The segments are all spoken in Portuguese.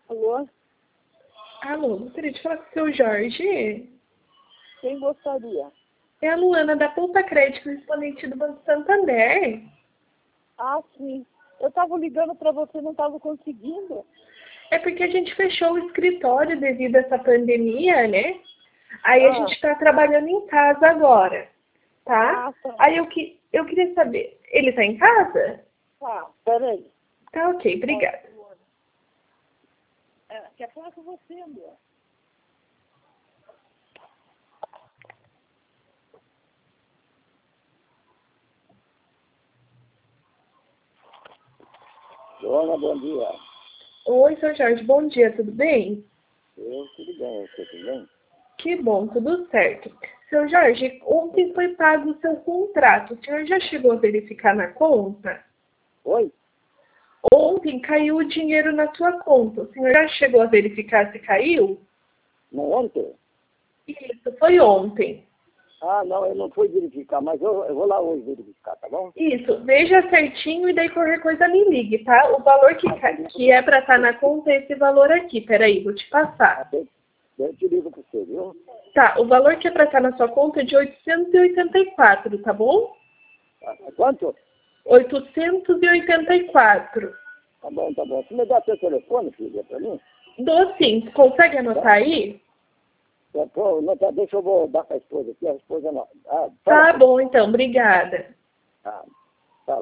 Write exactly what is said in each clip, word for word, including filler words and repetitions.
Alô? Alô, gostaria de falar com o seu Jorge. Quem gostaria? É a Luana da Poupa Crédito, correspondente do Banco Santander. Ah, sim. Eu estava ligando para você, não estava conseguindo. É porque a gente fechou o escritório devido a essa pandemia, né? Aí a Ah. gente está trabalhando em casa agora, tá? Ah, tá. Aí eu, que, eu queria saber, ele está em casa? Tá, peraí. Tá ok, obrigada. É, quer falar com você, amor? Luana, bom dia. Oi, seu Jorge, bom dia, tudo bem? Eu, tudo bem, você tudo bem? Que bom, tudo certo. Seu Jorge, ontem foi pago o seu contrato. O senhor já chegou a verificar na conta? Oi? Ontem caiu o dinheiro na sua conta. O senhor já chegou a verificar se caiu? Não, ontem? Isso, foi ontem. Ah, não, eu não fui verificar, mas eu, eu vou lá hoje verificar, tá bom? Isso, veja certinho e daí qualquer coisa me ligue, tá? O valor que, ca- que é para estar na conta é esse valor aqui. Peraí, vou te passar. Eu, eu te ligo para você, viu? Tá, o valor que é para estar na sua conta é de oitocentos e oitenta e quatro, tá bom? Ah, quanto? oitocentos e oitenta e quatro. Tá bom, tá bom. Você me dá seu telefone, filha, para mim? Dou sim. Consegue anotar aí? Eu, pô, não, tá, deixa eu vou dar para a esposa aqui, a esposa não. Ah, Tá fala. bom, então. Obrigada. Ah, fala.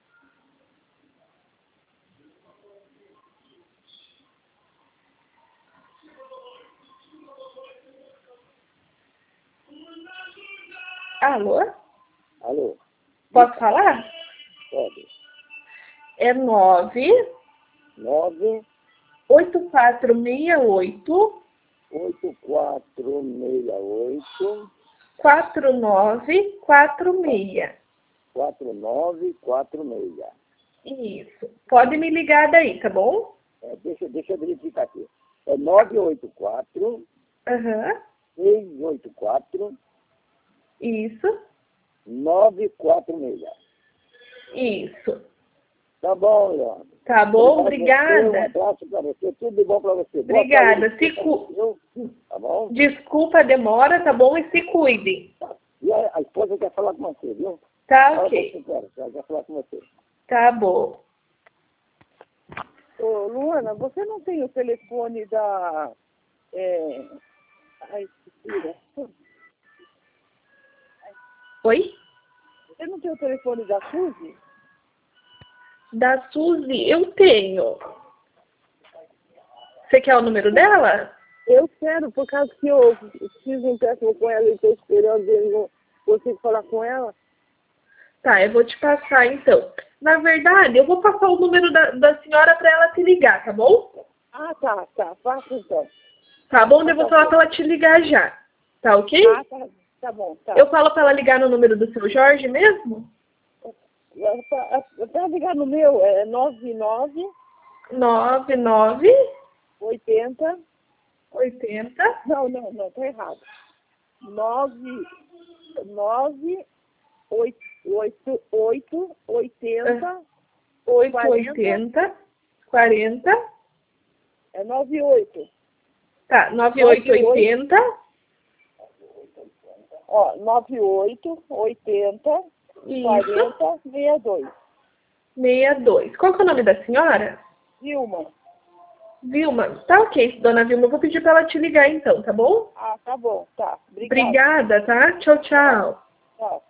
Alô? Alô? Posso falar? Pode. É nove nove oito quatro seis oito oito quatro seis oito quatro nove quatro seis. quatro nove quatro seis. Isso. Pode me ligar daí, tá bom? É, deixa, deixa eu verificar aqui. É nove oito quatro, Aham. seis oito quatro, Isso. nove quatro seis. Isso. Tá bom, Leandro. Tá bom? Obrigado a você, um Obrigada. abraço para você, tudo de bom para você. Boa Obrigada. saúde, Se cu... viu? Tá bom? Desculpa a demora, tá bom? E se cuidem. Tá. E a, a esposa quer falar com você, viu? Tá Fala ok. com você, ela quer falar com você. Tá bom. Ô, Luana, você não tem o telefone da... É... Ai, esqueci. Oi? Você não tem o telefone da Suzy? Da Suzy, eu tenho. Você quer o número dela? Eu quero, por causa que eu fiz um empréstimo com ela e estou esperando e não consigo falar com ela. Tá, eu vou te passar então. Na verdade, eu vou passar o número da, da senhora para ela te ligar, tá bom? Ah, tá, tá. Faça então. Tá bom? Eu vou falar para ela te ligar já. Tá ok? Ah, tá, tá bom, tá. Eu falo para ela ligar no número do seu Jorge mesmo? Para ligar no meu, é nove nove nove nove oitenta. oitenta Não, não, não, tá errado. nove nove oito oito oito oitenta oito oitenta quarenta. é nove oito. Tá, nove oito oitenta. Ó, nove oito oitenta quarenta sessenta e dois. sessenta e dois. Qual que é o nome da senhora? Vilma. Vilma. Tá ok, dona Vilma. Eu vou pedir para ela te ligar então, tá bom? Ah, tá bom, tá. Obrigada. Obrigada, tá? Tchau, tchau. Tchau.